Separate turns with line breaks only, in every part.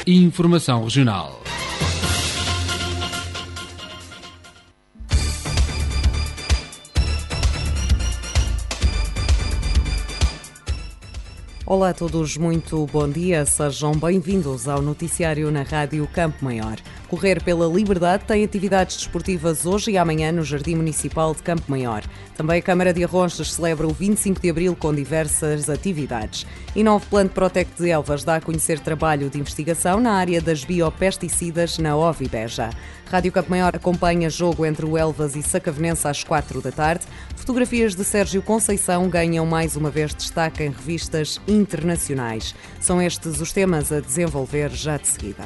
Informação regional.
Olá a todos, muito bom dia. Sejam bem-vindos ao noticiário na Rádio Campo Maior. Correr pela Liberdade tem atividades desportivas hoje e amanhã no Jardim Municipal de Campo Maior. Também a Câmara de Arronches celebra o 25 de Abril com diversas atividades. E novo plano de Protec de Elvas dá a conhecer trabalho de investigação na área das biopesticidas na Ovibeja. Rádio Campo Maior acompanha jogo entre o Elvas e Sacavenense às 4 da tarde. Fotografias de Sérgio Conceição ganham mais uma vez destaque em revistas internacionais. São estes os temas a desenvolver já de seguida.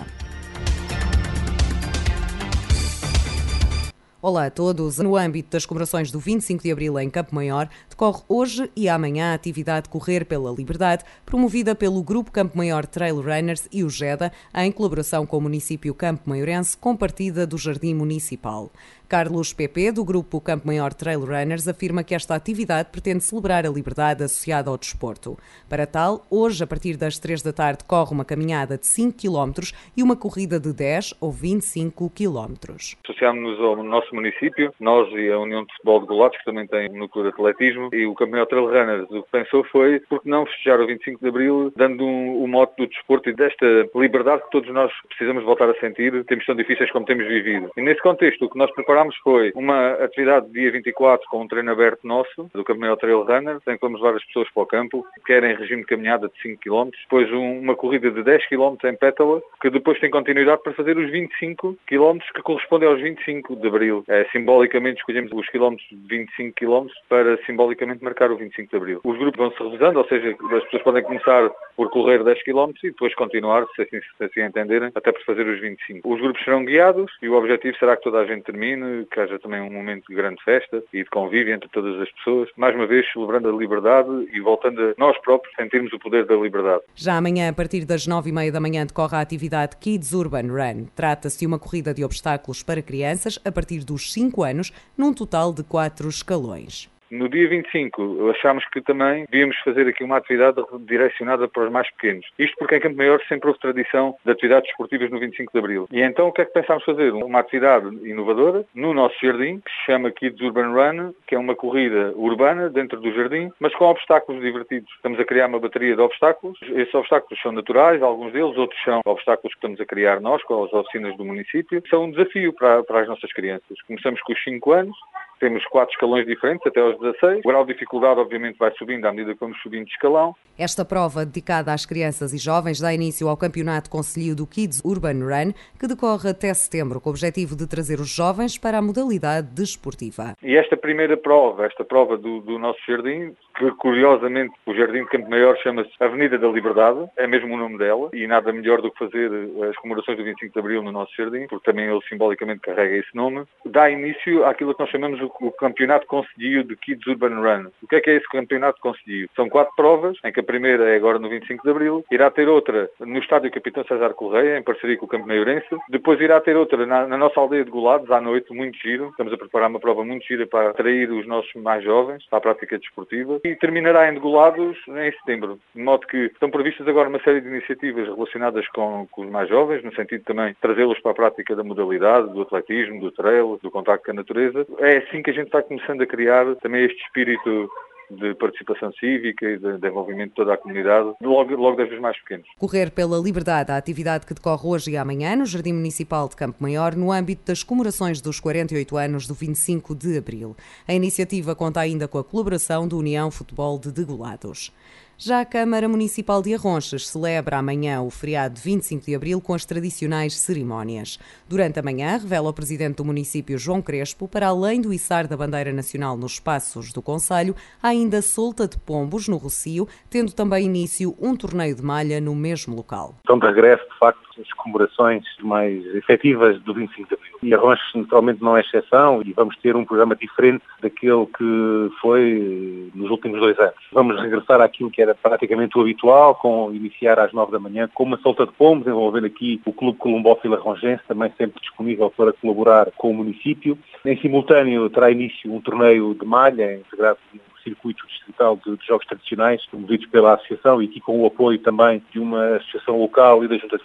Olá a todos. No âmbito das comemorações do 25 de Abril em Campo Maior, decorre hoje e amanhã a atividade Correr pela Liberdade, promovida pelo Grupo Campo Maior Trail Runners e o GEDA, em colaboração com o município Campo Maiorense, com partida do Jardim Municipal. Carlos PP, do Grupo Campo Maior Trail Runners, afirma que esta atividade pretende celebrar a liberdade associada ao desporto. Para tal, hoje, a partir das 3 da tarde, corre uma caminhada de 5 km e uma corrida de 10 ou 25 km.
Associámos-nos ao nosso município, nós e a União de Futebol de Golados, que também tem um núcleo de atletismo, e o Campo Maior Trail Runners. O que pensou foi, por que não festejar o 25 de Abril, dando o mote do desporto e desta liberdade que todos nós precisamos voltar a sentir, tempos tão difíceis como temos vivido. E nesse contexto, o que nós preparámos foi uma atividade dia 24 com um treino aberto nosso, do Campo Maior Trail Runner, em que vamos levar as pessoas para o campo, quer em regime de caminhada de 5 km, depois uma corrida de 10 km em pétala, que depois tem continuidade para fazer os 25 km que correspondem aos 25 de Abril. Simbolicamente escolhemos os quilómetros de 25 km para simbolicamente marcar o 25 de Abril. Os grupos vão se revezando, ou seja, as pessoas podem começar por correr 10 km e depois continuar, se assim entenderem, até por fazer os 25. Os grupos serão guiados e o objetivo será que toda a gente termine, que haja também um momento de grande festa e de convívio entre todas as pessoas, mais uma vez celebrando a liberdade e voltando a nós próprios sentirmos o poder da liberdade.
Já amanhã, a partir das 9h30 da manhã, decorre a atividade Kids Urban Run. Trata-se de uma corrida de obstáculos para crianças a partir dos 5 anos, num total de 4 escalões.
No dia 25, achámos que também devíamos fazer aqui uma atividade direcionada para os mais pequenos. Isto porque em Campo Maior sempre houve tradição de atividades esportivas no 25 de Abril. E então o que é que pensámos fazer? Uma atividade inovadora no nosso jardim, que se chama Kids Urban Run, que é uma corrida urbana dentro do jardim, mas com obstáculos divertidos. Estamos a criar uma bateria de obstáculos. Esses obstáculos são naturais, alguns deles, outros são obstáculos que estamos a criar nós, com as oficinas do município. São um desafio para as nossas crianças. Começamos com os 5 anos. Temos 4 escalões diferentes até aos 16. O grau de dificuldade, obviamente, vai subindo à medida que vamos subindo de escalão.
Esta prova, dedicada às crianças e jovens, dá início ao Campeonato Concelhio do Kids Urban Run, que decorre até setembro, com o objetivo de trazer os jovens para a modalidade desportiva.
E esta primeira prova, do nosso jardim, que curiosamente o Jardim de Campo Maior chama-se Avenida da Liberdade, é mesmo o nome dela, e nada melhor do que fazer as comemorações do 25 de Abril no nosso jardim, porque também ele simbolicamente carrega esse nome, dá início àquilo que nós chamamos o Campeonato Concelhio de Kids Urban Run. O que é esse Campeonato Concelhio? São 4 provas, em que a primeira é agora no 25 de Abril, irá ter outra no Estádio Capitão César Correia, em parceria com o Campo Maiorense, depois irá ter outra na nossa aldeia de Golados, à noite, muito giro. Estamos a preparar uma prova muito gira para atrair os nossos mais jovens para a prática desportiva, e terminará em Golados em setembro, de modo que estão previstas agora uma série de iniciativas relacionadas com os mais jovens, no sentido de também trazê-los para a prática da modalidade, do atletismo, do trail, do contacto com a natureza. É assim que a gente está começando a criar também este espírito de participação cívica e de envolvimento de toda a comunidade, logo desde os mais pequenos.
Correr pela Liberdade, a atividade que decorre hoje e amanhã no Jardim Municipal de Campo Maior, no âmbito das comemorações dos 48 anos do 25 de Abril. A iniciativa conta ainda com a colaboração da União Futebol de Degolados. Já a Câmara Municipal de Arronches celebra amanhã o feriado de 25 de Abril com as tradicionais cerimónias. Durante a manhã, revela o Presidente do município, João Crespo, para além do içar da bandeira nacional nos espaços do concelho, há ainda solta de pombos no Rocio, tendo também início um torneio de malha no mesmo local.
Então, de regresso, de facto, as comemorações mais efetivas do 25 de Abril. E Arronches, naturalmente, não é exceção e vamos ter um programa diferente daquele que foi nos últimos 2 anos. Vamos regressar àquilo que era praticamente o habitual, com iniciar às 9 da manhã, com uma solta de pombos, envolvendo aqui o Clube Colombófilo Arronjense, também sempre disponível para colaborar com o município. Em simultâneo, terá início um torneio de malha, integrado no circuito distrital de jogos tradicionais, promovidos pela Associação e aqui com o apoio também de uma associação local e da Junta de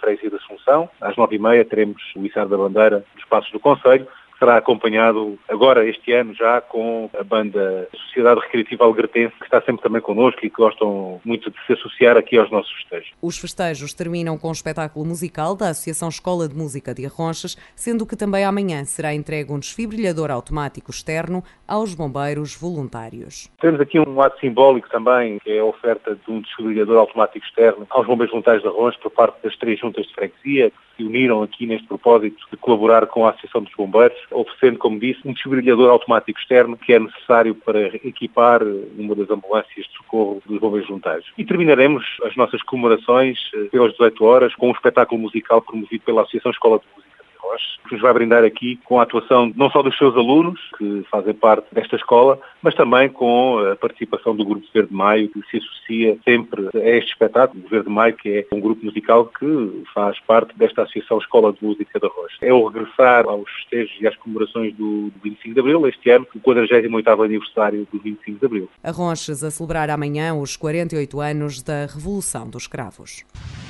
Freguesia da Assunção. Às 9h30 teremos o içar da bandeira dos Passos do Concelho. Será acompanhado agora este ano já com a banda Sociedade Recreativa Algertense, que está sempre também connosco e que gostam muito de se associar aqui aos nossos festejos.
Os festejos terminam com um espetáculo musical da Associação Escola de Música de Arronches, sendo que também amanhã será entregue um desfibrilhador automático externo aos bombeiros voluntários.
Temos aqui um ato simbólico também, que é a oferta de um desfibrilhador automático externo aos bombeiros voluntários de Arronches por parte das 3 juntas de freguesia, que se uniram aqui neste propósito de colaborar com a Associação dos Bombeiros, oferecendo, como disse, um desfibrilhador automático externo que é necessário para equipar uma das ambulâncias de socorro dos bombeiros voluntários. E terminaremos as nossas comemorações pelas 18 horas com um espetáculo musical promovido pela Associação Escola de Música, que nos vai brindar aqui com a atuação não só dos seus alunos, que fazem parte desta escola, mas também com a participação do Grupo Verde Maio, que se associa sempre a este espetáculo, o Verde Maio, que é um grupo musical que faz parte desta Associação Escola de Música de Arronches. É o regressar aos festejos e às comemorações do 25 de Abril, este ano, o 48º aniversário do 25 de Abril.
Arronches a celebrar amanhã os 48 anos da Revolução dos Cravos.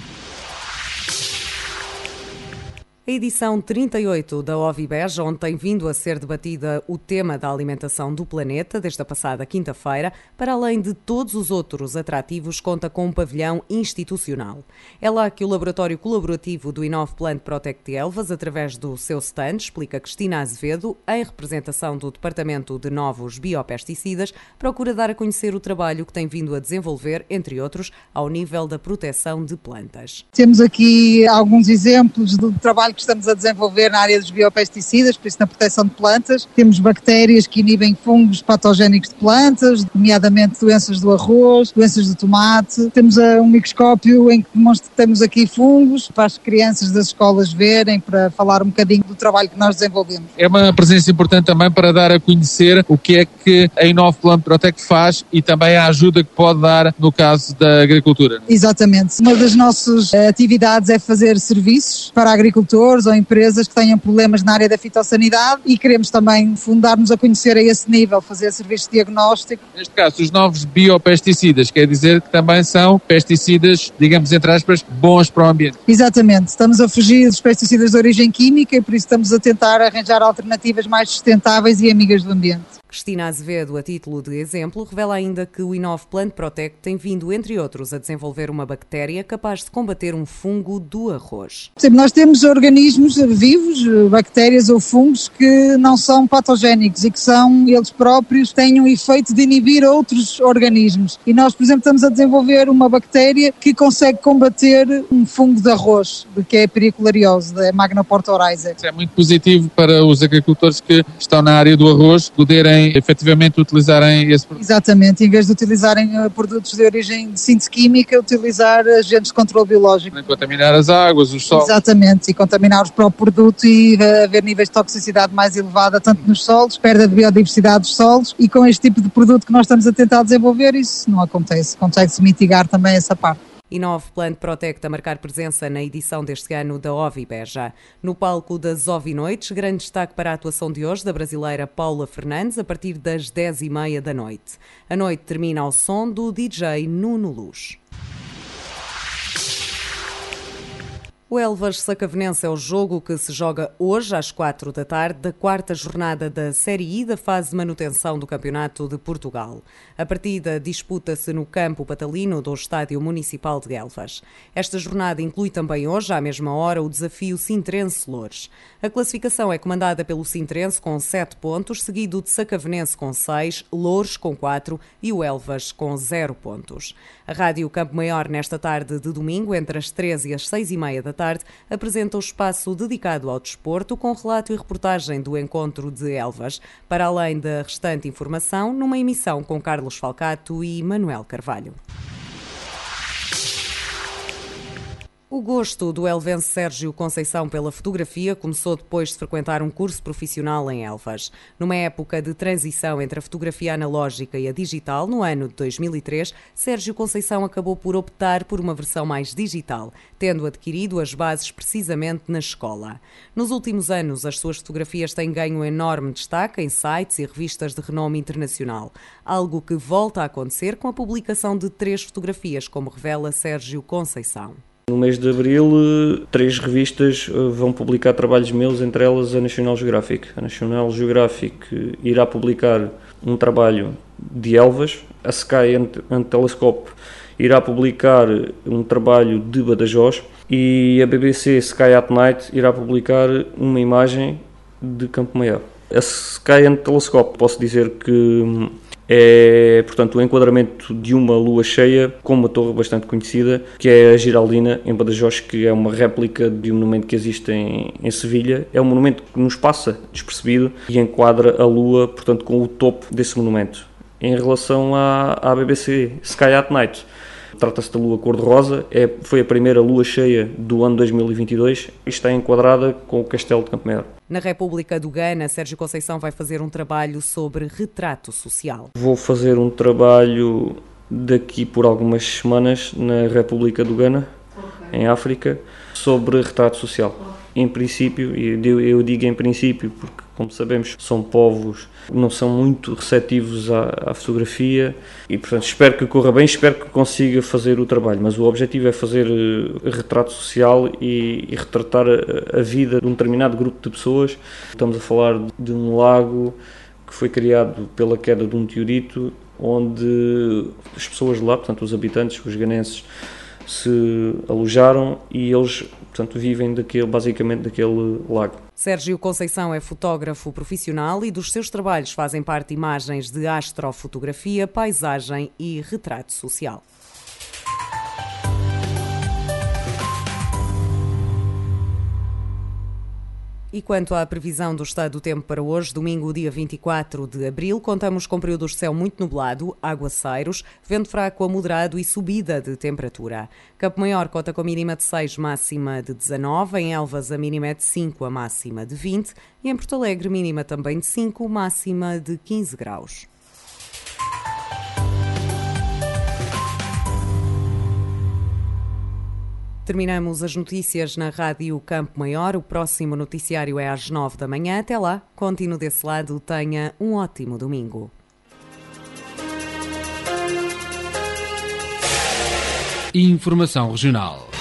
A edição 38 da OVIBEJ, onde tem vindo a ser debatida o tema da alimentação do planeta, desde a passada quinta-feira, para além de todos os outros atrativos, conta com um pavilhão institucional. É lá que o Laboratório Colaborativo do Inove Plant Protect de Elvas, através do seu stand, explica Cristina Azevedo, em representação do Departamento de Novos Biopesticidas, procura dar a conhecer o trabalho que tem vindo a desenvolver, entre outros, ao nível da proteção de plantas.
Temos aqui alguns exemplos do trabalho que estamos a desenvolver na área dos biopesticidas, por isso na proteção de plantas. Temos bactérias que inibem fungos patogénicos de plantas, nomeadamente doenças do arroz, doenças do tomate. Temos um microscópio em que demonstra que temos aqui fungos para as crianças das escolas verem, para falar um bocadinho do trabalho que nós desenvolvemos.
É uma presença importante também para dar a conhecer o que é que a Inove Plant Protect faz e também a ajuda que pode dar no caso da agricultura.
Exatamente. Uma das nossas atividades é fazer serviços para agricultores ou empresas que tenham problemas na área da fitossanidade e queremos também fundar-nos a conhecer a esse nível, fazer serviço de diagnóstico.
Neste caso, os novos biopesticidas, quer dizer que também são pesticidas, digamos, entre aspas, bons para o ambiente.
Exatamente. Estamos a fugir dos pesticidas de origem química e por isso estamos a tentar arranjar alternativas mais sustentáveis e amigas do ambiente.
Cristina Azevedo, a título de exemplo, revela ainda que o Inove Plant Protect tem vindo, entre outros, a desenvolver uma bactéria capaz de combater um fungo do arroz.
Nós temos organismos vivos, bactérias ou fungos, que não são patogénicos e que são, eles próprios, têm um efeito de inibir outros organismos. E nós, por exemplo, estamos a desenvolver uma bactéria que consegue combater um fungo de arroz, que é a periculariose, da Magnoporta oryza.
Isso é muito positivo para os agricultores que estão na área do arroz poderem efetivamente utilizarem esse produto.
Exatamente, em vez de utilizarem produtos de origem de síntese química, utilizar agentes de controle biológico.
Nem contaminar as águas, os solos.
Exatamente, e contaminar o próprio produto e haver níveis de toxicidade mais elevada, tanto nos solos, perda de biodiversidade dos solos, e com este tipo de produto que nós estamos a tentar desenvolver, isso não acontece. Consegue-se mitigar também essa parte.
Inove Plant Protect a marcar presença na edição deste ano da OVIBEJ. No palco das OVINoites, grande destaque para a atuação de hoje da brasileira Paula Fernandes a partir das 10h30 da noite. A noite termina ao som do DJ Nuno Luz. O Elvas Sacavenense é o jogo que se joga hoje às 4 da tarde da quarta jornada da Série I da fase de manutenção do Campeonato de Portugal. A partida disputa-se no campo patalino do Estádio Municipal de Elvas. Esta jornada inclui também hoje, à mesma hora, o desafio Sintrense-Loures. A classificação é comandada pelo Sintrense com 7 pontos, seguido de Sacavenense com 6, Loures com 4 e o Elvas com 0 pontos. A Rádio Campo Maior, nesta tarde de domingo, entre as 13 e as 6h30 da tarde, apresenta o espaço dedicado ao desporto com relato e reportagem do encontro de Elvas, para além da restante informação, numa emissão com Carlos Falcato e Manuel Carvalho. O gosto do elvense Sérgio Conceição pela fotografia começou depois de frequentar um curso profissional em Elvas. Numa época de transição entre a fotografia analógica e a digital, no ano de 2003, Sérgio Conceição acabou por optar por uma versão mais digital, tendo adquirido as bases precisamente na escola. Nos últimos anos, as suas fotografias têm ganho enorme destaque em sites e revistas de renome internacional, algo que volta a acontecer com a publicação de 3 fotografias, como revela Sérgio Conceição.
No mês de abril, 3 revistas vão publicar trabalhos meus, entre elas a National Geographic. A National Geographic irá publicar um trabalho de Elvas, a Sky and Telescope irá publicar um trabalho de Badajoz e a BBC Sky at Night irá publicar uma imagem de Campo Maior. A Sky and Telescope, posso dizer que é, portanto, o enquadramento de uma lua cheia com uma torre bastante conhecida, que é a Giraldina, em Badajoz, que é uma réplica de um monumento que existe em Sevilha. É um monumento que nos passa despercebido e enquadra a lua, portanto, com o topo desse monumento. Em relação à BBC Sky at Night, trata-se da lua cor-de-rosa, foi a primeira lua cheia do ano 2022 e está enquadrada com o castelo de Campo Maior.
Na República do Ghana, Sérgio Conceição vai fazer um trabalho sobre retrato social.
Vou fazer um trabalho daqui por algumas semanas na República do Ghana, em África, sobre retrato social. Em princípio, e eu digo em princípio porque, como sabemos, são povos que não são muito receptivos à fotografia e, portanto, espero que corra bem, espero que consiga fazer o trabalho, mas o objetivo é fazer retrato social e retratar a vida de um determinado grupo de pessoas. Estamos a falar de um lago que foi criado pela queda de um meteorito, onde as pessoas de lá, portanto, os habitantes, os ganenses, se alojaram e eles, portanto, vivem basicamente daquele lago.
Sérgio Conceição é fotógrafo profissional e dos seus trabalhos fazem parte imagens de astrofotografia, paisagem e retrato social. E quanto à previsão do estado do tempo para hoje, domingo, dia 24 de abril, contamos com períodos de céu muito nublado, aguaceiros, vento fraco a moderado e subida de temperatura. Campo Maior conta com mínima de 6, máxima de 19, em Elvas a mínima é de 5, a máxima de 20 e em Porto Alegre mínima também de 5, máxima de 15 graus. Terminamos as notícias na Rádio Campo Maior. O próximo noticiário é às 9 da manhã. Até lá, continue desse lado. Tenha um ótimo domingo.
Informação regional.